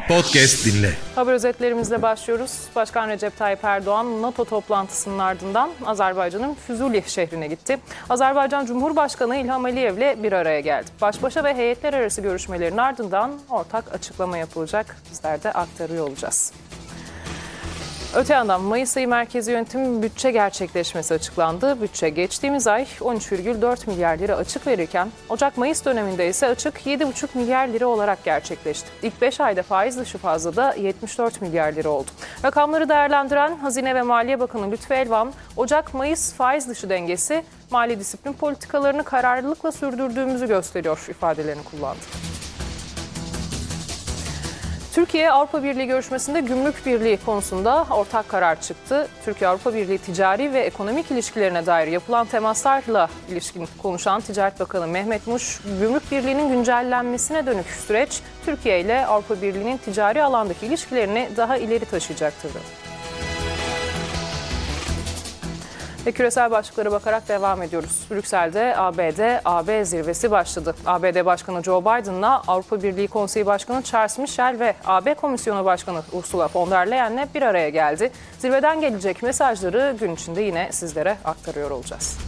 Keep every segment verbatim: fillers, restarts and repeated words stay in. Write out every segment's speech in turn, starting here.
Podcast dinle. Haber özetlerimizle başlıyoruz. Başkan Recep Tayyip Erdoğan NATO toplantısının ardından Azerbaycan'ın Füzuli şehrine gitti. Azerbaycan Cumhurbaşkanı İlham Aliyev'le bir araya geldi. Baş başa ve heyetler arası görüşmelerin ardından ortak açıklama yapılacak. Bizler de aktarıyor olacağız. Öte yandan Mayıs ayı merkezi yönetim bütçe gerçekleşmesi açıklandı. Bütçe geçtiğimiz ay on üç virgül dört milyar lira açık verirken Ocak-Mayıs döneminde ise açık yedi virgül beş milyar lira olarak gerçekleşti. İlk beş ayda faiz dışı fazla da yetmiş dört milyar lira oldu. Rakamları değerlendiren Hazine ve Maliye Bakanı Lütfü Elvan, Ocak-Mayıs faiz dışı dengesi mali disiplin politikalarını kararlılıkla sürdürdüğümüzü gösteriyor ifadelerini kullandı. Türkiye-Avrupa Birliği görüşmesinde gümrük birliği konusunda ortak karar çıktı. Türkiye-Avrupa Birliği ticari ve ekonomik ilişkilerine dair yapılan temaslarla ilişkin konuşan Ticaret Bakanı Mehmet Muş, gümrük birliğinin güncellenmesine dönük süreç Türkiye ile Avrupa Birliği'nin ticari alandaki ilişkilerini daha ileri taşıyacaktır. Ve küresel başlıklara bakarak devam ediyoruz. Brüksel'de A B D-A B zirvesi başladı. A B D Başkanı Joe Biden'la Avrupa Birliği Konseyi Başkanı Charles Michel ve A B Komisyonu Başkanı Ursula von der Leyen'le bir araya geldi. Zirveden gelecek mesajları gün içinde yine sizlere aktarıyor olacağız.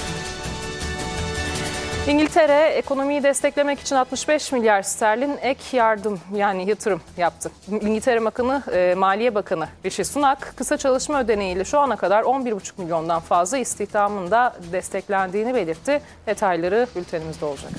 İngiltere ekonomiyi desteklemek için altmış beş milyar sterlin ek yardım yani yatırım yaptı. İngiltere Bakanı, e, Maliye Bakanı Rishi Sunak kısa çalışma ödeneğiyle şu ana kadar on bir buçuk milyondan fazla istihdamın da desteklendiğini belirtti. Detayları bültenimizde olacak.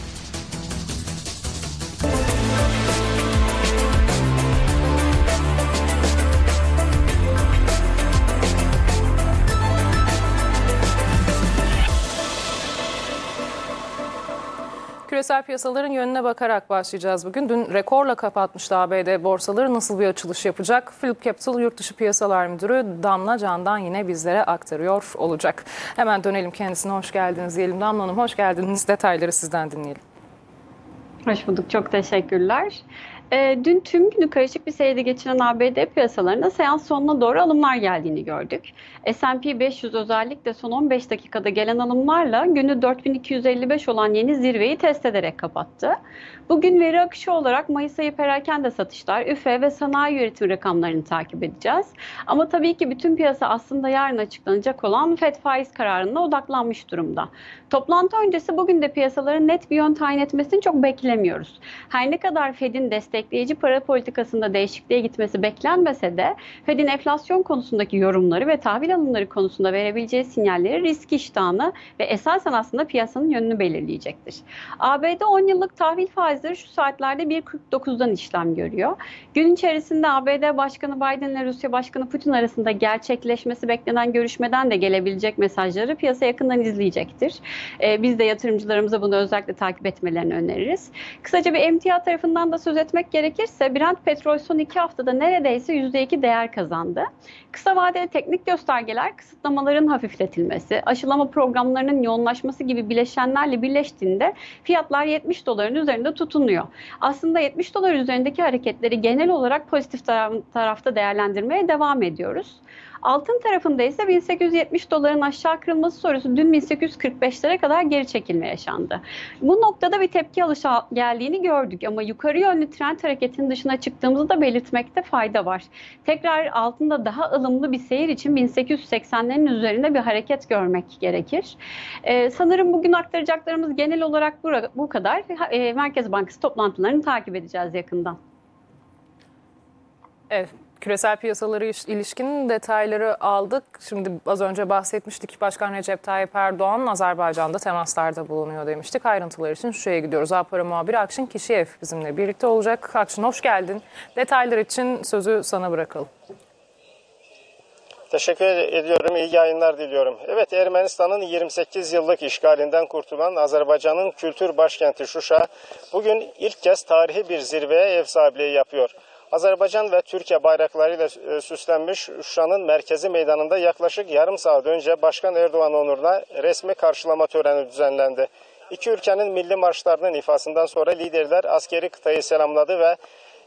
Küresel piyasaların yönüne bakarak başlayacağız bugün. Dün rekorla kapatmıştı A B D borsaları. Nasıl bir açılış yapacak? Philip Capital Yurtdışı Piyasalar Müdürü Damla Can'dan yine bizlere aktarıyor olacak. Hemen dönelim kendisine. Hoş geldiniz diyelim. Damla Hanım hoş geldiniz. Detayları sizden dinleyelim. Hoş bulduk. Çok teşekkürler. E, dün tüm günü karışık bir seyirde geçiren A B D piyasalarında seans sonuna doğru alımlar geldiğini gördük. S and P beş yüz özellikle son on beş dakikada gelen alımlarla günü dört bin iki yüz elli beş olan yeni zirveyi test ederek kapattı. Bugün veri akışı olarak Mayıs ayı perakende satışlar, üfe ve sanayi üretim rakamlarını takip edeceğiz. Ama tabii ki bütün piyasa aslında yarın açıklanacak olan Fed faiz kararına odaklanmış durumda. Toplantı öncesi bugün de piyasaların net bir yön tayin etmesini çok beklemiyoruz. Her ne kadar Fed'in destekleyici para politikasında değişikliğe gitmesi beklenmese de Fed'in enflasyon konusundaki yorumları ve tahvil alımları konusunda verebileceği sinyalleri risk iştahını ve esasen aslında piyasanın yönünü belirleyecektir. A B D on yıllık tahvil faizleri şu saatlerde bir virgül kırk dokuzdan işlem görüyor. Gün içerisinde A B D Başkanı Biden ile Rusya Başkanı Putin arasında gerçekleşmesi beklenen görüşmeden de gelebilecek mesajları piyasa yakından izleyecektir. Ee, biz de yatırımcılarımıza bunu özellikle takip etmelerini öneririz. Kısaca bir emtia tarafından da söz etmek gerekirse Brent petrol son iki haftada neredeyse yüzde iki değer kazandı. Kısa vadeli teknik göstergeler kısıtlamaların hafifletilmesi, aşılama programlarının yoğunlaşması gibi bileşenlerle birleştiğinde fiyatlar yetmiş doların üzerinde tutunuyor. Aslında yetmiş dolar üzerindeki hareketleri genel olarak pozitif tarafta değerlendirmeye devam ediyoruz. Altın tarafında ise bin sekiz yüz yetmiş doların aşağı kırılması sonrası dün bin sekiz yüz kırk beşlere kadar geri çekilme yaşandı. Bu noktada bir tepki alışı geldiğini gördük ama yukarı yönlü trend hareketinin dışına çıktığımızı da belirtmekte fayda var. Tekrar altında daha ılımlı bir seyir için bin sekiz yüz seksenlerin üzerinde bir hareket görmek gerekir. Ee, sanırım bugün aktaracaklarımız genel olarak bu, bu kadar. Ee, Merkez Bankası toplantılarını takip edeceğiz yakından. Evet. Küresel piyasalara ilişkin detayları aldık. Şimdi az önce bahsetmiştik. Başkan Recep Tayyip Erdoğan Azerbaycan'da temaslarda bulunuyor demiştik. Ayrıntılar için şuraya gidiyoruz. A-Para muhabiri Akşin Kişiyev bizimle birlikte olacak. Akşin hoş geldin. Detaylar için sözü sana bırakalım. Teşekkür ediyorum. İyi yayınlar diliyorum. Evet, Ermenistan'ın yirmi sekiz yıllık işgalinden kurtulan Azerbaycan'ın kültür başkenti Şuşa bugün ilk kez tarihi bir zirveye ev sahipliği yapıyor. Azerbaycan ve Türkiye bayraklarıyla süslenmiş Şuşa'nın merkezi meydanında yaklaşık yarım saat önce Başkan Erdoğan onuruna resmi karşılama töreni düzenlendi. İki ülkenin milli marşlarının ifasından sonra liderler askeri kıtayı selamladı ve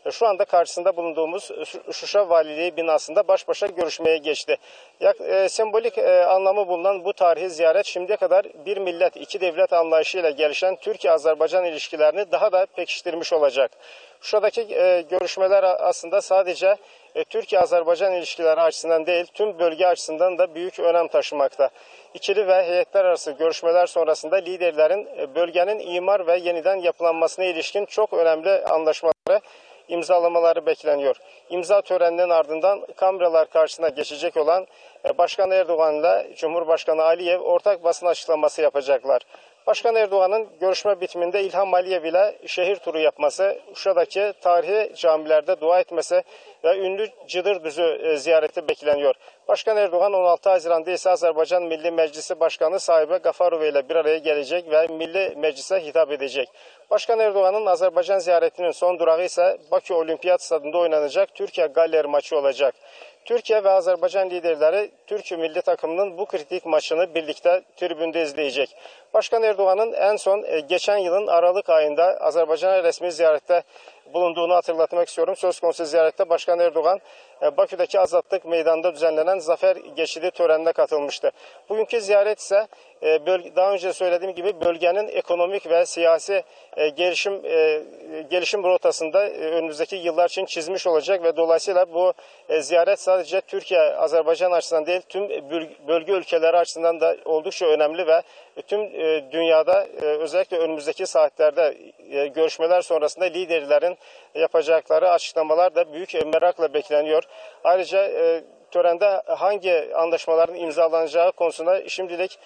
şu anda karşısında bulunduğumuz Şuşa Valiliği binasında baş başa görüşmeye geçti. E, sembolik e, anlamı bulunan bu tarihi ziyaret şimdiye kadar bir millet, iki devlet anlayışıyla gelişen Türkiye-Azerbaycan ilişkilerini daha da pekiştirmiş olacak. Şuradaki e, görüşmeler aslında sadece e, Türkiye-Azerbaycan ilişkileri açısından değil, tüm bölge açısından da büyük önem taşımakta. İkili ve heyetler arası görüşmeler sonrasında liderlerin e, bölgenin imar ve yeniden yapılanmasına ilişkin çok önemli anlaşmaları imzalamaları bekleniyor. İmza töreninin ardından kameralar karşısına geçecek olan e, Başkan Erdoğan ile Cumhurbaşkanı Aliyev ortak basın açıklaması yapacaklar. Başkan Erdoğan'ın görüşme bitiminde İlham Aliyev ile şehir turu yapması, Uşa'daki tarihi camilerde dua etmesi ve ünlü Cıdırdüzü ziyareti bekleniyor. Başkan Erdoğan on altı Haziran'da ise Azerbaycan Milli Meclisi Başkanı Sahibe Gafarov ile bir araya gelecek ve Milli Meclis'e hitap edecek. Başkan Erdoğan'ın Azerbaycan ziyaretinin son durağı ise Bakü Olimpiyat Stadında oynanacak Türkiye Galler maçı olacak. Türkiye ve Azerbaycan liderleri Türk milli takımının bu kritik maçını birlikte tribünde izleyecek. Başkan Erdoğan'ın en son geçen yılın Aralık ayında Azerbaycan'a resmi ziyarette bulunduğunu hatırlatmak istiyorum. Söz konusu ziyarette Başkan Erdoğan Bakü'deki Azadlık Meydanı'nda düzenlenen Zafer Geçidi törenine katılmıştı. Bugünkü ziyaret ise daha önce söylediğim gibi bölgenin ekonomik ve siyasi gelişim gelişim rotasında önümüzdeki yıllar için çizmiş olacak ve dolayısıyla bu ziyaret sadece Türkiye, Azerbaycan açısından değil tüm bölge ülkeleri açısından da oldukça önemli ve tüm dünyada özellikle önümüzdeki saatlerde görüşmeler sonrasında liderlerin yapacakları açıklamalar da büyük merakla bekleniyor. Ayrıca törende hangi anlaşmaların imzalanacağı konusunda şimdilik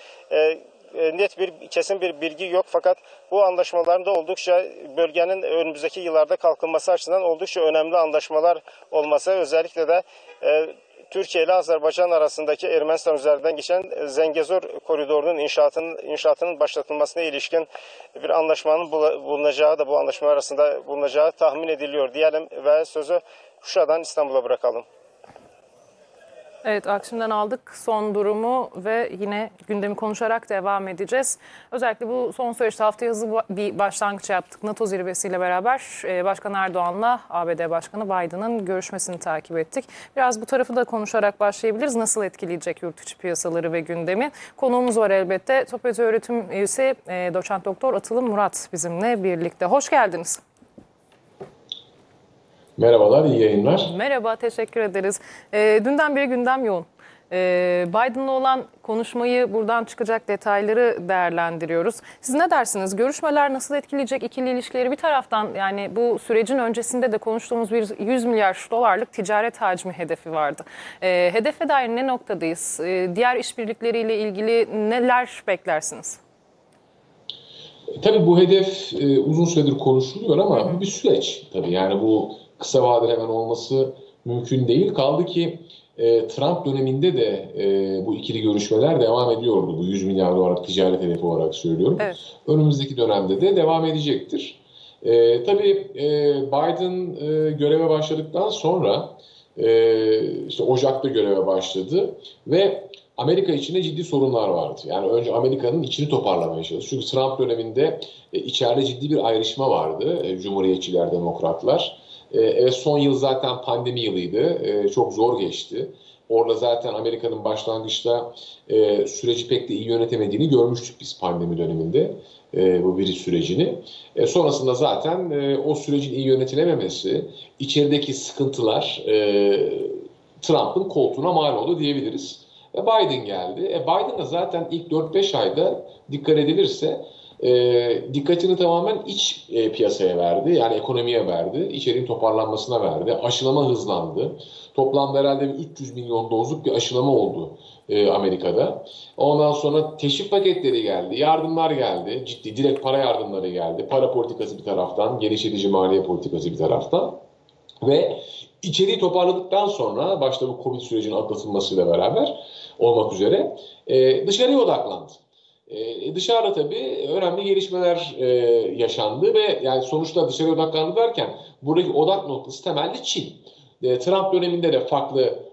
net bir kesin bir bilgi yok, fakat bu anlaşmaların da oldukça bölgenin önümüzdeki yıllarda kalkınması açısından oldukça önemli anlaşmalar olması, özellikle de e, Türkiye ile Azerbaycan arasındaki Ermenistan üzerinden geçen Zengezur koridorunun inşaatının inşaatının başlatılmasına ilişkin bir anlaşmanın bulunacağı da bu anlaşmalar arasında bulunacağı tahmin ediliyor diyelim ve sözü Şuşa'dan İstanbul'a bırakalım. Evet, Akşim'den aldık son durumu ve yine gündemi konuşarak devam edeceğiz. Özellikle bu son süreçte haftaya hızlı bir başlangıç yaptık. NATO zirvesiyle beraber Başkan Erdoğan'la A B D Başkanı Biden'ın görüşmesini takip ettik. Biraz bu tarafı da konuşarak başlayabiliriz. Nasıl etkileyecek yurt içi piyasaları ve gündemi? Konuğumuz var elbette. TOPETI öğretim üyesi Doçent Doktor Atılım Murat bizimle birlikte. Hoş geldiniz. Merhabalar, iyi yayınlar. Merhaba, teşekkür ederiz. E, dünden beri gündem yoğun. E, Biden'la olan konuşmayı, buradan çıkacak detayları değerlendiriyoruz. Siz ne dersiniz? Görüşmeler nasıl etkileyecek ikili ilişkileri? Bir taraftan yani bu sürecin öncesinde de konuştuğumuz bir yüz milyar dolarlık ticaret hacmi hedefi vardı. E, hedefe dair ne noktadayız? E, diğer işbirlikleriyle ilgili neler beklersiniz? Tabii bu hedef e, uzun süredir konuşuluyor ama hı hı. bu bir süreç. Tabii yani bu kısa vadede hemen olması mümkün değil. Kaldı ki e, Trump döneminde de e, bu ikili görüşmeler devam ediyordu. Bu yüz milyar dolarlık ticaret hedefi olarak söylüyorum. Evet. Önümüzdeki dönemde de devam edecektir. E, tabii e, Biden e, göreve başladıktan sonra e, işte Ocak'ta göreve başladı ve Amerika içinde ciddi sorunlar vardı. Yani önce Amerika'nın içini toparlamaya çalıştı. Çünkü Trump döneminde e, içeride ciddi bir ayrışma vardı. E, Cumhuriyetçiler, Demokratlar. Evet, son yıl zaten pandemi yılıydı. Çok zor geçti. Orada zaten Amerika'nın başlangıçta süreci pek de iyi yönetemediğini görmüştük biz pandemi döneminde. Bu virüs sürecini. Sonrasında zaten o sürecin iyi yönetilememesi, içerideki sıkıntılar Trump'ın koltuğuna mal oldu diyebiliriz. Biden geldi. Biden da zaten ilk dört beş ayda dikkat edilirse E, dikkatini tamamen iç e, piyasaya verdi. Yani ekonomiye verdi. İçeriğin toparlanmasına verdi. Aşılama hızlandı. Toplamda herhalde üç yüz milyon dozluk bir aşılama oldu e, Amerika'da. Ondan sonra teşvik paketleri geldi. Yardımlar geldi. Ciddi direkt para yardımları geldi. Para politikası bir taraftan. Genişletici maliye politikası bir taraftan. Ve içeriği toparladıktan sonra başta bu Covid sürecinin atlatılmasıyla beraber olmak üzere e, dışarıya odaklandı. Ee, dışarıda tabii önemli gelişmeler e, yaşandı ve yani sonuçta dışarıya odaklandı derken buradaki odak noktası temelde Çin. E, Trump döneminde de farklı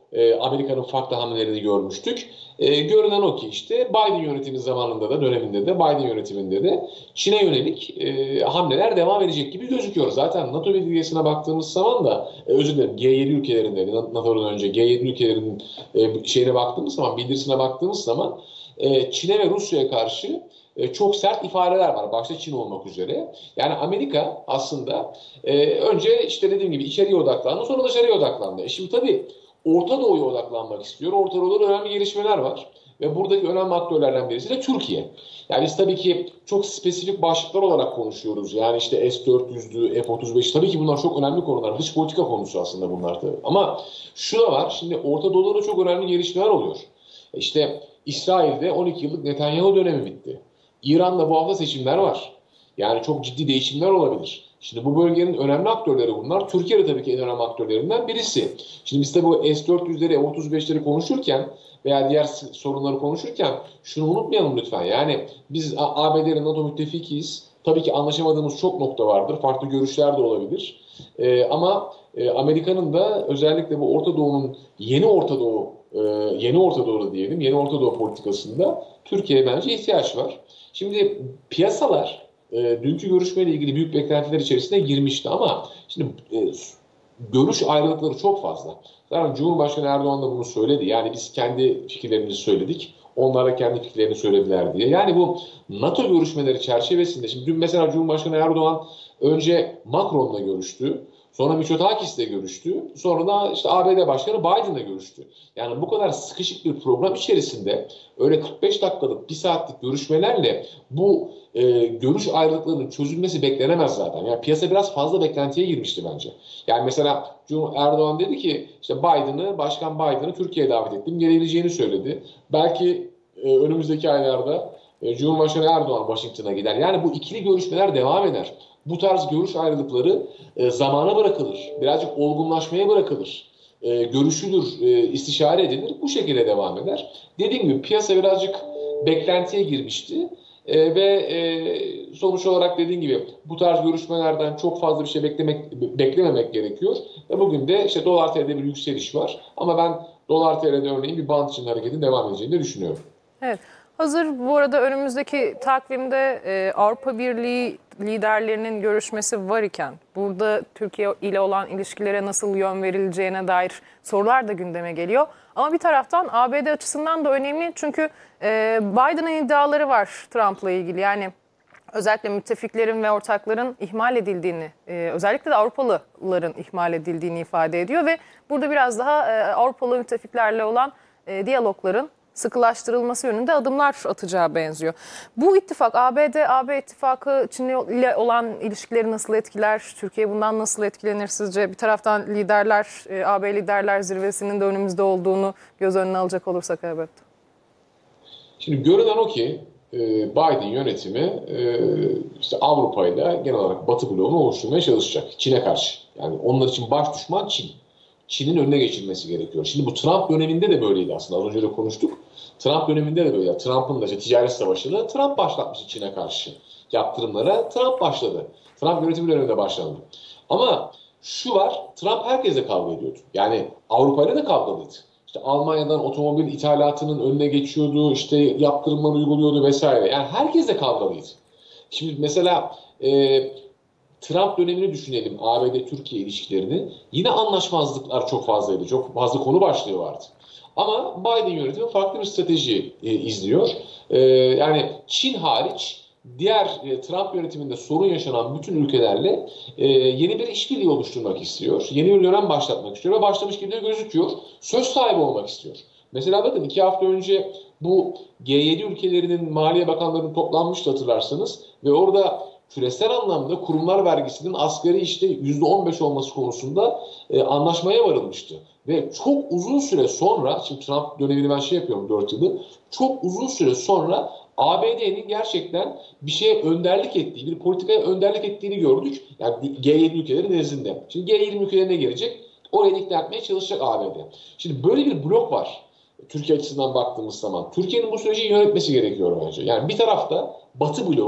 e, Amerika'nın farklı hamlelerini görmüştük. E, görünen o ki işte Biden yönetimi zamanında da döneminde de Biden yönetiminde de Çin'e yönelik e, hamleler devam edecek gibi gözüküyor. Zaten NATO bildirgesine baktığımız zaman da e, özür dilerim G yedi ülkelerinde NATO'dan önce G yedi ülkelerinin e, şeyine baktığımız zaman bildirisine baktığımız zaman e, Çin'e ve Rusya'ya karşı e, çok sert ifadeler var. Başta Çin olmak üzere. Yani Amerika aslında e, önce işte dediğim gibi içeriye odaklandı, sonra dışarıya odaklandı. E şimdi tabii Orta Doğu'ya odaklanmak istiyor. Orta Doğu'da önemli gelişmeler var. Ve buradaki önemli aktörlerden birisi de Türkiye. Yani biz tabii ki çok spesifik başlıklar olarak konuşuyoruz. Yani işte S dört yüz'lü, F otuz beş tabii ki bunlar çok önemli konular. Dış politika konusu aslında bunlar tabii. Ama şu da var. Şimdi Orta Doğu'da çok önemli gelişmeler oluyor. İşte İsrail'de on iki yıllık Netanyahu dönemi bitti. İran'da bu hafta seçimler var. Yani çok ciddi değişimler olabilir. Şimdi bu bölgenin önemli aktörleri bunlar. Türkiye de tabii ki en önemli aktörlerinden birisi. Şimdi biz de bu S dört yüz'leri, F otuz beş'leri konuşurken veya diğer sorunları konuşurken şunu unutmayalım lütfen. Yani biz A B D'nin NATO müttefikiyiz. Tabii ki anlaşamadığımız çok nokta vardır. Farklı görüşler de olabilir. Ee, ama e, Amerika'nın da özellikle bu Orta Doğu'nun yeni Orta Doğu, e, yeni Orta Doğu'da diyelim, yeni Orta Doğu politikasında Türkiye'ye bence ihtiyaç var. Şimdi piyasalar e, dünkü görüşmeyle ilgili büyük beklentiler içerisine girmişti ama şimdi e, görüş ayrılıkları çok fazla. Zaten Cumhurbaşkanı Erdoğan da bunu söyledi. Yani biz kendi fikirlerimizi söyledik. Onlar da kendi fikirlerini söylediler diye. Yani bu NATO görüşmeleri çerçevesinde şimdi dün mesela Cumhurbaşkanı Erdoğan önce Macron'la görüştü. Sonra Mitsotakis'le görüştü. Sonra da işte A B D Başkanı Biden'la görüştü. Yani bu kadar sıkışık bir program içerisinde öyle kırk beş dakikalık, bir saatlik görüşmelerle bu e, görüş ayrılıklarının çözülmesi beklenemez zaten. Yani piyasa biraz fazla beklentiye girmişti bence. Yani mesela Erdoğan dedi ki işte Biden'ı, Başkan Biden'ı Türkiye'ye davet ettim, gelebileceğini söyledi. Belki e, önümüzdeki aylarda e, Cumhurbaşkanı Erdoğan Washington'a gider. Yani bu ikili görüşmeler devam eder. Bu tarz görüş ayrılıkları e, zamana bırakılır. Birazcık olgunlaşmaya bırakılır. E, görüşülür, e, istişare edilir. Bu şekilde devam eder. Dediğim gibi piyasa birazcık beklentiye girmişti. E, ve e, sonuç olarak dediğim gibi bu tarz görüşmelerden çok fazla bir şey beklemek beklememek gerekiyor. Ve bugün de işte dolar T L'de bir yükseliş var. Ama ben dolar T L'de örneğin bir bant için hareketin devam edeceğini de düşünüyorum. Evet. Hazır bu arada önümüzdeki takvimde e, Avrupa Birliği liderlerinin görüşmesi var iken burada Türkiye ile olan ilişkilere nasıl yön verileceğine dair sorular da gündeme geliyor. Ama bir taraftan A B D açısından da önemli çünkü e, Biden'ın iddiaları var Trump'la ilgili. Yani özellikle müttefiklerin ve ortakların ihmal edildiğini, e, özellikle de Avrupalıların ihmal edildiğini ifade ediyor ve burada biraz daha e, Avrupalı müttefiklerle olan e, diyalogların sıkılaştırılması yönünde adımlar atacağı benziyor. Bu ittifak, A B D, A B ittifakı Çin ile olan ilişkileri nasıl etkiler? Türkiye bundan nasıl etkilenir sizce? Bir taraftan liderler, A B liderler zirvesinin de önümüzde olduğunu göz önüne alacak olursak elbette. Şimdi görünen o ki Biden yönetimi işte Avrupa ile genel olarak Batı bloğunu oluşturmaya çalışacak Çin'e karşı. Yani onlar için baş düşman Çin. Çin'in önüne geçilmesi gerekiyor. Şimdi bu Trump döneminde de böyleydi aslında. Az önce de konuştuk. Trump döneminde de böyle. Trump'ın da işte ticaret savaşını Trump başlatmıştı Çin'e karşı. Yaptırımlara Trump başladı. Trump yönetimi döneminde başlandı. Ama şu var, Trump herkesle kavga ediyordu. Yani Avrupa'yla da kavgalıydı. İşte Almanya'dan otomobil ithalatının önüne geçiyordu, işte yaptırımlar uyguluyordu vesaire. Yani herkesle kavgalıydı. Şimdi mesela e, Trump dönemini düşünelim, A B D-Türkiye ilişkilerini. Yine anlaşmazlıklar çok fazlaydı. Çok fazla konu başlığı vardı. Ama Biden yönetimi farklı bir strateji e, izliyor. E, yani Çin hariç diğer e, Trump yönetiminde sorun yaşanan bütün ülkelerle e, yeni bir işbirliği oluşturmak istiyor. Yeni bir dönem başlatmak istiyor ve başlamış gibi de gözüküyor. Söz sahibi olmak istiyor. Mesela bakın iki hafta önce bu G yedi ülkelerinin maliye bakanlarının toplanmıştı hatırlarsanız ve orada küresel anlamda kurumlar vergisinin asgari işte yüzde on beş olması konusunda e, anlaşmaya varılmıştı. Ve çok uzun süre sonra, şimdi Trump dönemini ben şey yapıyorum dört yılı, çok uzun süre sonra A B D'nin gerçekten bir şeye önderlik ettiği, bir politikaya önderlik ettiğini gördük. Yani G yedi ülkeleri nezdinde. Şimdi G yirmi ülkelerine gelecek, oraya ikna etmeye çalışacak A B D. Şimdi böyle bir blok var Türkiye açısından baktığımız zaman. Türkiye'nin bu süreci yönetmesi gerekiyor bence. Yani bir tarafta Batı bloğu,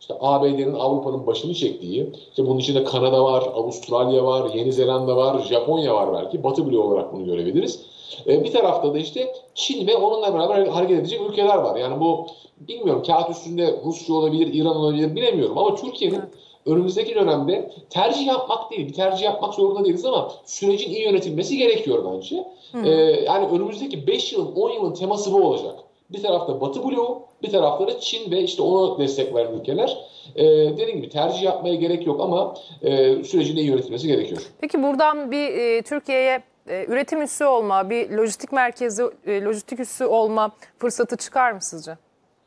İşte A B D'nin Avrupa'nın başını çektiği, işte bunun içinde Kanada var, Avustralya var, Yeni Zelanda var, Japonya var belki. Batı bloğu olarak bunu görebiliriz. Ee, bir tarafta da işte Çin ve onunla beraber hareket edecek ülkeler var. Yani bu bilmiyorum kağıt üstünde Rusya olabilir, İran olabilir bilemiyorum ama Türkiye'nin önümüzdeki dönemde tercih yapmak değil, bir tercih yapmak zorunda değiliz ama sürecin iyi yönetilmesi gerekiyor bence. Ee, yani önümüzdeki beş yılın, on yılın teması bu olacak. Bir tarafta Batı bloğu, bir tarafta da Çin ve işte onu destekleyen ülkeler. Ee, dediğim gibi tercih yapmaya gerek yok ama e, sürecin iyi yönetilmesi gerekiyor. Peki buradan bir e, Türkiye'ye e, üretim üssü olma, bir lojistik merkezi, e, lojistik üssü olma fırsatı çıkar mı sizce?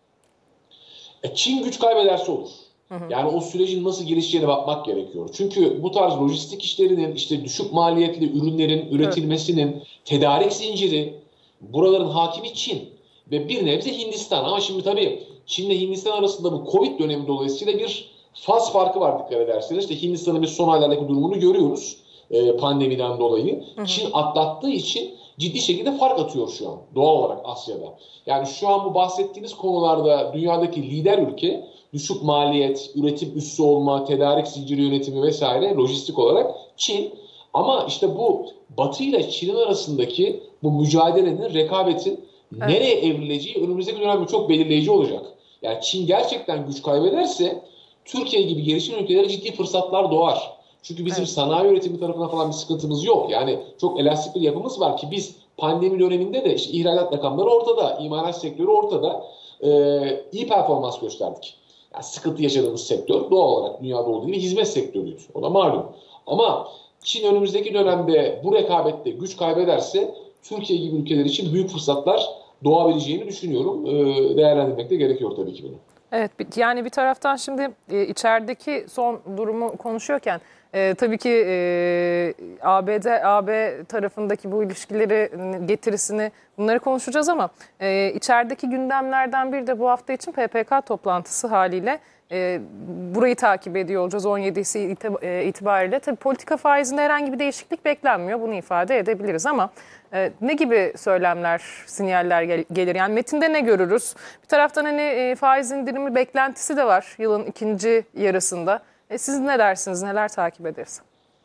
E, Çin güç kaybederse olur. Hı hı. Yani o sürecin nasıl gelişeceğine bakmak gerekiyor. Çünkü bu tarz lojistik işlerinin, işte düşük maliyetli ürünlerin üretilmesinin, evet, tedarik zinciri, buraların hakimi Çin. Ve bir nebze Hindistan. Ama şimdi tabii Çin ile Hindistan arasında bu Covid dönemi dolayısıyla bir faz farkı var dikkat ederseniz. İşte Hindistan'ın biz son aylardaki durumunu görüyoruz e, pandemiden dolayı. Hı hı. Çin atlattığı için ciddi şekilde fark atıyor şu an doğal olarak Asya'da. Yani şu an bu bahsettiğiniz konularda dünyadaki lider ülke düşük maliyet, üretim üssü olma, tedarik zinciri yönetimi vesaire lojistik olarak Çin. Ama işte bu Batı ile Çin'in arasındaki bu mücadelenin, rekabetin evet, nereye evrileceği önümüzdeki dönemde çok belirleyici olacak. Yani Çin gerçekten güç kaybederse Türkiye gibi gelişen ülkelere ciddi fırsatlar doğar. Çünkü bizim evet, sanayi üretimi tarafına falan bir sıkıntımız yok. Yani çok elastik bir yapımız var ki biz pandemi döneminde de işte ihracat rakamları ortada, imalat sektörü ortada. Ee, iyi performans gösterdik. Yani sıkıntı yaşadığımız sektör doğal olarak dünyada olduğu gibi hizmet sektörüydü. O da malum. Ama Çin önümüzdeki dönemde bu rekabette güç kaybederse Türkiye gibi ülkeler için büyük fırsatlar doğabileceğini düşünüyorum. Ee, değerlendirmek de gerekiyor tabii ki bunu. Evet, yani bir taraftan şimdi e, içerideki son durumu konuşuyorken e, tabii ki e, A B D A B tarafındaki bu ilişkileri getirisini bunları konuşacağız ama e, içerideki gündemlerden bir de bu hafta için P P K toplantısı haliyle e, burayı takip ediyor olacağız on yedisi itibariyle. Tabii politika faizinde herhangi bir değişiklik beklenmiyor, bunu ifade edebiliriz ama e, ne gibi söylemler, sinyaller gel gelir? Yani metinde ne görürüz? Bir taraftan hani e, faiz indirimi beklentisi de var yılın ikinci yarısında. E, siz ne dersiniz, neler takip ederiz?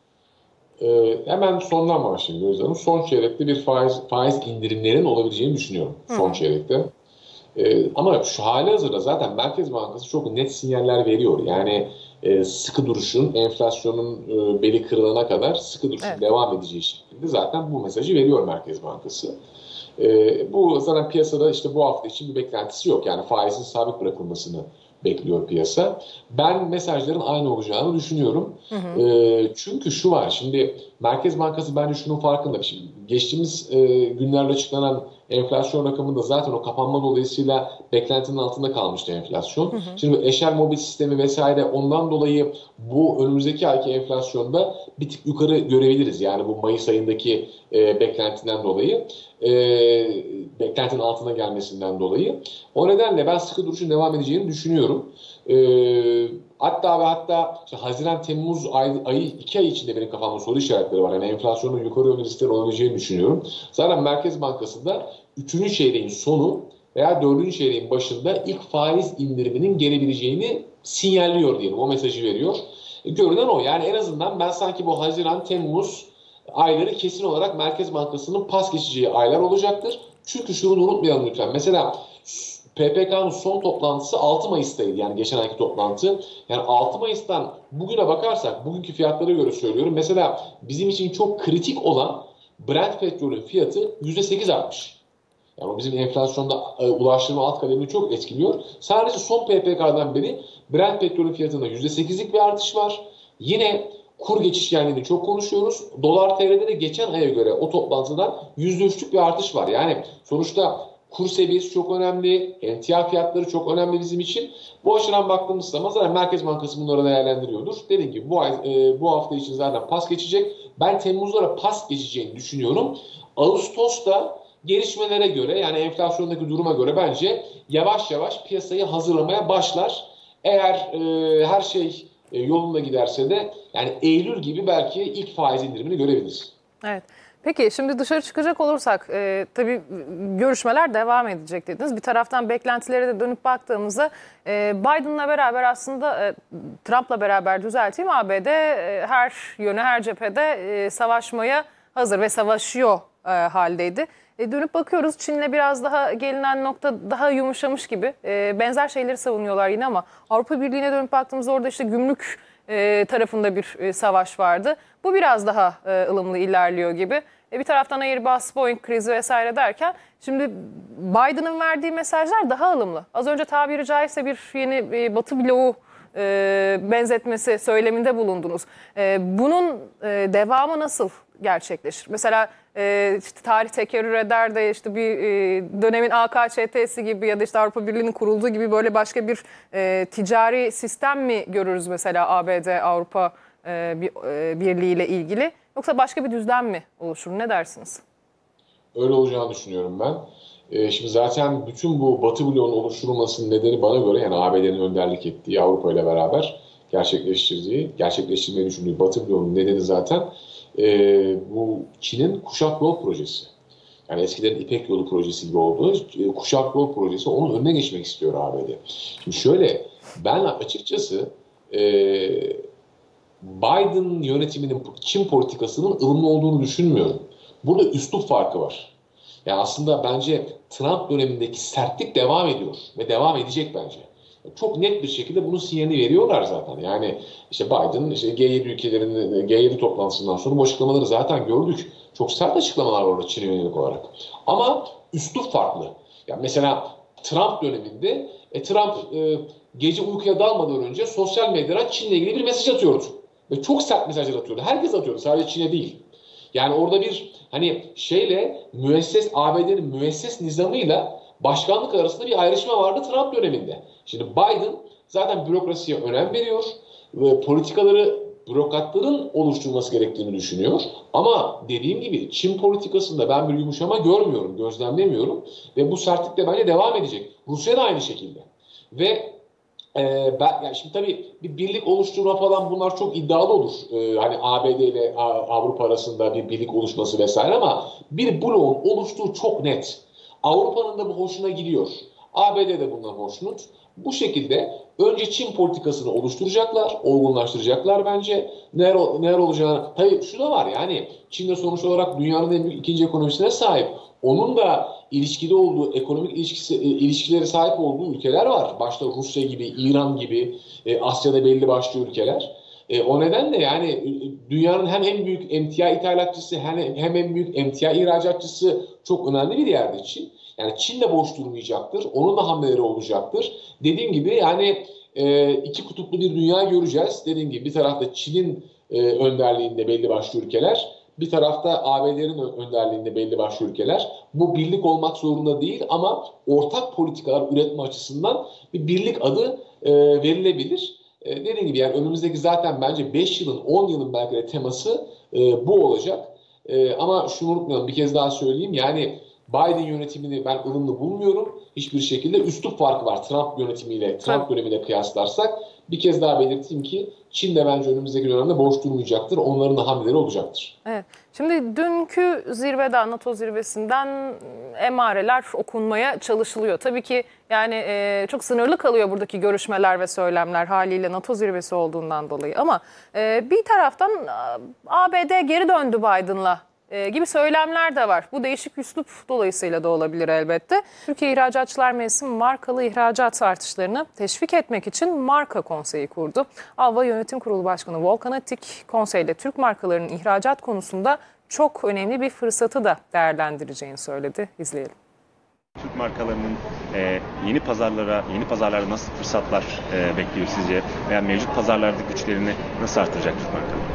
Ee, hemen sondan başlayayım Gözde Hanım. Son çeyrekte bir faiz, faiz indirimlerinin olabileceğini düşünüyorum. Son Hı. çeyrekte. Ee, ama şu hali hazırda zaten Merkez Bankası çok net sinyaller veriyor. Yani e, sıkı duruşun, enflasyonun e, beli kırılana kadar sıkı duruşun evet, devam edeceği şeklinde zaten bu mesajı veriyor Merkez Bankası. E, bu zaten piyasada işte bu hafta için bir beklentisi yok. Yani faizin sabit bırakılmasını bekliyor piyasa. Ben mesajların aynı olacağını düşünüyorum. Hı hı. E, çünkü şu var, şimdi Merkez Bankası bence şunun farkında. Şimdi geçtiğimiz e, günlerde açıklanan enflasyon rakamında zaten o kapanma dolayısıyla beklentinin altında kalmıştı enflasyon. Hı hı. Şimdi eşel mobil sistemi vesaire ondan dolayı bu önümüzdeki ayki enflasyonda bir tık yukarı görebiliriz. Yani bu Mayıs ayındaki e, beklentiden dolayı. E, beklentinin altına gelmesinden dolayı. O nedenle ben sıkı duruşun devam edeceğini düşünüyorum. E, hatta ve hatta işte Haziran-Temmuz ay, ayı iki ay içinde benim kafamda soru işaretleri var. Yani enflasyonun yukarı yönlü riskleri olabileceğini düşünüyorum. Zaten Merkez Bankası da üçüncü çeyreğin sonu veya dördüncü çeyreğin başında ilk faiz indiriminin gelebileceğini sinyalliyor diyelim. O mesajı veriyor. E, görünen o. Yani en azından ben sanki bu Haziran-Temmuz ayları kesin olarak Merkez Bankası'nın pas geçeceği aylar olacaktır. Çünkü şunu unutmayalım lütfen. Mesela P P K'nın son toplantısı altı Mayıs'taydı. Yani geçen ayki toplantı. Yani altı Mayıs'tan bugüne bakarsak, bugünkü fiyatlara göre söylüyorum. Mesela bizim için çok kritik olan Brent petrolün fiyatı yüzde sekiz artmış. Yani o bizim enflasyonda e, ulaştırma alt kalemini çok etkiliyor. Sadece son P P K'dan beri Brent petrolün fiyatında yüzde sekizlik bir artış var. Yine kur geçişkenliğini çok konuşuyoruz. Dolar T L'de de geçen aya göre o toplantıdan yüzde üçlük bir artış var. Yani sonuçta kur seviyesi çok önemli, emtia fiyatları çok önemli bizim için. Bu açıdan baktığımız zaman zaten Merkez Bankası bunları değerlendiriyordur. Dediğim gibi bu, ay, e, bu hafta için zaten pas geçecek. Ben Temmuz'lara pas geçeceğini düşünüyorum. Ağustos'ta gelişmelere göre, yani enflasyondaki duruma göre bence yavaş yavaş piyasayı hazırlamaya başlar. Eğer e, her şey e, yolunda giderse de yani Eylül gibi belki ilk faiz indirimini görebiliriz. Evet. Peki şimdi dışarı çıkacak olursak e, tabii görüşmeler devam edecek dediniz. Bir taraftan beklentilere de dönüp baktığımızda e, Biden'la beraber aslında e, Trump'la beraber düzelteyim A B D e, her yöne her cephede e, savaşmaya hazır ve savaşıyor e, haldeydi. E, dönüp bakıyoruz Çin'le biraz daha gelinen nokta daha yumuşamış gibi. E, benzer şeyleri savunuyorlar yine ama Avrupa Birliği'ne dönüp baktığımızda orada işte gümrük e, tarafında bir e, savaş vardı. Bu biraz daha e, ılımlı ilerliyor gibi. E, bir taraftan Airbus, Boeing krizi vesaire derken şimdi Biden'ın verdiği mesajlar daha ılımlı. Az önce tabiri caizse bir yeni e, Batı bloğu e, benzetmesi söyleminde bulundunuz. E, bunun e, devamı nasıl gerçekleşir? Mesela e, işte tarih tekerrür eder de işte bir e, dönemin A K Ç T'si gibi ya da işte Avrupa Birliği'nin kurulduğu gibi böyle başka bir e, ticari sistem mi görürüz mesela A B D Avrupa e, bir, e, Birliği ile ilgili yoksa başka bir düzlem mi oluşur? Ne dersiniz? Öyle olacağını düşünüyorum ben. E, şimdi zaten bütün bu Batı bloğunun oluşturulmasının nedeni bana göre yani A B D'nin önderlik ettiği Avrupa ile beraber gerçekleştirdiği, gerçekleştirmeyi düşündüğü Batı bloğunun nedeni zaten e, bu Çin'in Kuşak Yol projesi. Yani eskiden İpek Yolu projesi gibi oldu. E, Kuşak Yol projesi onun önüne geçmek istiyor A B D. Şimdi şöyle ben açıkçası e, Biden yönetiminin Çin politikasının ılımlı olduğunu düşünmüyorum. Burada üslup farkı var. Yani aslında bence Trump dönemindeki sertlik devam ediyor ve devam edecek bence. Çok net bir şekilde bunun sinyalini veriyorlar zaten. Yani işte Biden işte G yedi ülkelerinin G yedi toplantısından sonra bu açıklamaları zaten gördük. Çok sert açıklamalar var orada Çin'e yönelik olarak. Ama üslup farklı. Yani mesela Trump döneminde e, Trump e, gece uykuya dalmadan önce sosyal medyada Çin'le ilgili bir mesaj atıyordu. Ve çok sert mesajlar atıyordu. Herkes atıyordu. Sadece Çin'e değil. Yani orada bir hani şeyle müesses A B D'nin müesses nizamıyla başkanlık arasında bir ayrışma vardı Trump döneminde. Şimdi Biden zaten bürokrasiye önem veriyor ve politikaları bürokratların oluşturması gerektiğini düşünüyor. Ama dediğim gibi Çin politikasında ben bir yumuşama görmüyorum, gözlemlemiyorum ve bu sertlik de bence devam edecek. Rusya da aynı şekilde. Ve Ee, ben, yani şimdi tabii bir birlik oluşturma falan bunlar çok iddialı olur. Ee, hani A B D ile Avrupa arasında bir birlik oluşması vesaire ama bir bloğun oluştuğu çok net. Avrupa'nın da bu hoşuna gidiyor. A B D de bundan hoşnut. Bu şekilde önce Çin politikasını oluşturacaklar, olgunlaştıracaklar bence. Neler, neler olacağını... Tabii şu da var yani Çin'de sonuç olarak dünyanın en büyük ikinci ekonomisine sahip. Onun da ilişkili olduğu, ekonomik ilişkisi, ilişkileri sahip olduğu ülkeler var. Başta Rusya gibi, İran gibi, e, Asya'da belli başlı ülkeler. E, o nedenle yani dünyanın hem en büyük emtia ithalatçısı hem, hem en büyük emtia ihracatçısı çok önemli bir yerde Çin. Yani Çin de boş durmayacaktır. Onun da hamleleri olacaktır. Dediğim gibi yani e, iki kutuplu bir dünya göreceğiz. Dediğim gibi bir tarafta Çin'in e, önderliğinde belli başlı ülkeler. Bir tarafta A B D'nin önderliğinde belli başlı ülkeler. Bu birlik olmak zorunda değil ama ortak politikalar üretme açısından bir birlik adı e, verilebilir. E, dediğim gibi yani önümüzdeki zaten bence beş yılın on yılın belki de teması e, bu olacak. E, ama şunu unutmayalım bir kez daha söyleyeyim yani Biden yönetimini ben ılımlı bulmuyorum. Hiçbir şekilde üslup farkı var Trump yönetimiyle, Trump dönemiyle kıyaslarsak. Bir kez daha belirteyim ki Çin de bence önümüzdeki dönemde boş durmayacaktır. Onların da hamleleri olacaktır. Evet. Şimdi dünkü zirveden, NATO zirvesinden emareler okunmaya çalışılıyor. Tabii ki yani e, çok sınırlı kalıyor buradaki görüşmeler ve söylemler haliyle NATO zirvesi olduğundan dolayı. Ama e, bir taraftan A B D geri döndü Biden'la gibi söylemler de var. Bu değişik üslup dolayısıyla da olabilir elbette. Türkiye İhracatçılar Meclisi markalı ihracat artışlarını teşvik etmek için Marka Konseyi kurdu. AVVA Yönetim Kurulu Başkanı Volkan Atik, konseyle Türk markalarının ihracat konusunda çok önemli bir fırsatı da değerlendireceğini söyledi. İzleyelim. Türk markalarının e, yeni pazarlara, yeni pazarlarda nasıl fırsatlar e, bekliyor sizce? Veya mevcut pazarlarda güçlerini nasıl artıracak Türk markaları?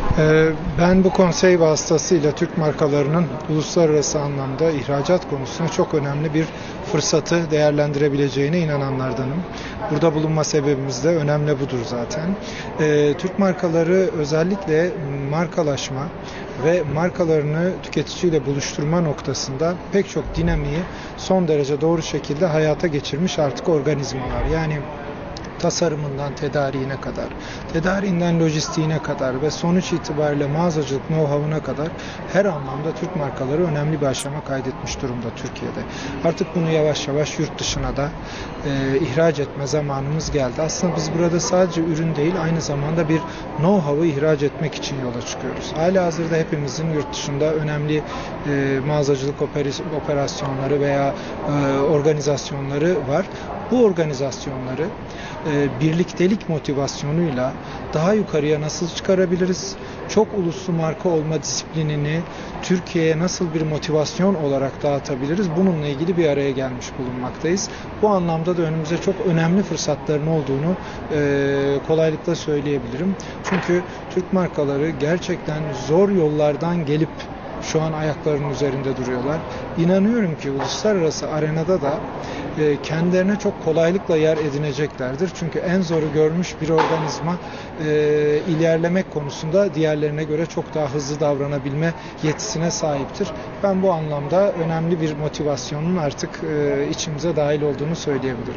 Ben bu konsey vasıtasıyla Türk markalarının uluslararası anlamda ihracat konusunda çok önemli bir fırsatı değerlendirebileceğine inananlardanım. Burada bulunma sebebimiz de önemli budur zaten. Türk markaları özellikle markalaşma ve markalarını tüketiciyle buluşturma noktasında pek çok dinamiği son derece doğru şekilde hayata geçirmiş artık organizmalar. Yani tasarımından tedariğine kadar, tedariğinden lojistiğine kadar ve sonuç itibariyle mağazacılık know-how'una kadar her anlamda Türk markaları önemli bir aşama kaydetmiş durumda Türkiye'de. Artık bunu yavaş yavaş yurt dışına da e, ihraç etme zamanımız geldi. Aslında biz burada sadece ürün değil, aynı zamanda bir know-how'ı ihraç etmek için yola çıkıyoruz. Halihazırda hepimizin yurt dışında önemli e, mağazacılık operasyonları veya e, organizasyonları var. Bu organizasyonları e, birliktelik motivasyonuyla daha yukarıya nasıl çıkarabiliriz? Çok uluslu marka olma disiplinini Türkiye'ye nasıl bir motivasyon olarak dağıtabiliriz? Bununla ilgili bir araya gelmiş bulunmaktayız. Bu anlamda da önümüze çok önemli fırsatların olduğunu e, kolaylıkla söyleyebilirim. Çünkü Türk markaları gerçekten zor yollardan gelip şu an ayaklarının üzerinde duruyorlar. İnanıyorum ki uluslararası arenada da e, kendilerine çok kolaylıkla yer edineceklerdir. Çünkü en zoru görmüş bir organizma e, ilerlemek konusunda diğerlerine göre çok daha hızlı davranabilme yetisine sahiptir. Ben bu anlamda önemli bir motivasyonun artık e, içimize dahil olduğunu söyleyebilirim.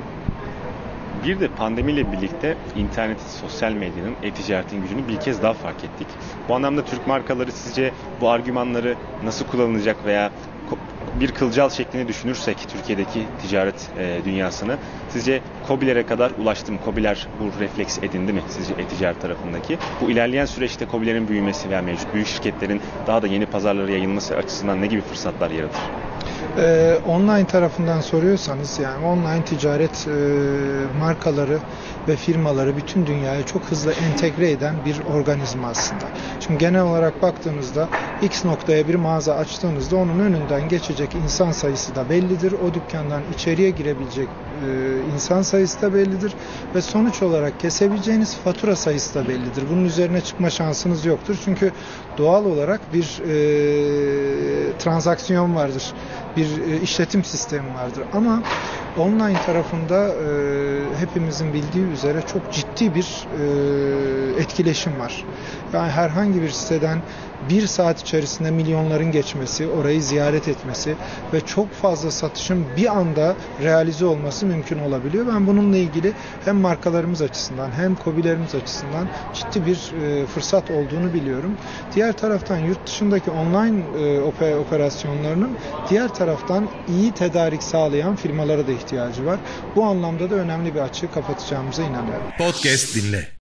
Bir de pandemiyle birlikte internet, sosyal medyanın, e-ticaretin gücünü bir kez daha fark ettik. Bu anlamda Türk markaları sizce bu argümanları nasıl kullanılacak veya bir kılcal şeklini düşünürsek Türkiye'deki ticaret e, dünyasını, sizce KOBİ'lere kadar ulaştı mı? KOBİ'ler bu refleks edindi mi sizce e-ticaret tarafındaki? Bu ilerleyen süreçte KOBİ'lerin büyümesi veya mevcut büyük şirketlerin daha da yeni pazarlara yayılması açısından ne gibi fırsatlar yaratır? Ee, online tarafından soruyorsanız, yani online ticaret e, markaları ve firmaları bütün dünyaya çok hızlı entegre eden bir organizma aslında. Şimdi genel olarak baktığınızda X noktaya bir mağaza açtığınızda onun önünden geçecek insan sayısı da bellidir. O dükkandan içeriye girebilecek e, insan sayısı da bellidir ve sonuç olarak kesebileceğiniz fatura sayısı da bellidir. Bunun üzerine çıkma şansınız yoktur. Çünkü doğal olarak bir e, transaksiyon vardır. Bir e, işletim sistemi vardır. Ama online tarafında e, hepimizin bildiği üzere çok ciddi bir e, etkileşim var. Yani herhangi bir siteden bir saat içerisinde milyonların geçmesi, orayı ziyaret etmesi ve çok fazla satışın bir anda realize olması mümkün olabiliyor. Ben bununla ilgili hem markalarımız açısından hem KOBİ'lerimiz açısından ciddi bir e, fırsat olduğunu biliyorum. Diğer taraftan yurt dışındaki online e, operasyonlarının diğer taraftan iyi tedarik sağlayan firmalara da ihtiyacı var. Bu anlamda da önemli bir açığı kapatacağımıza inanıyorum. Podcast dinle.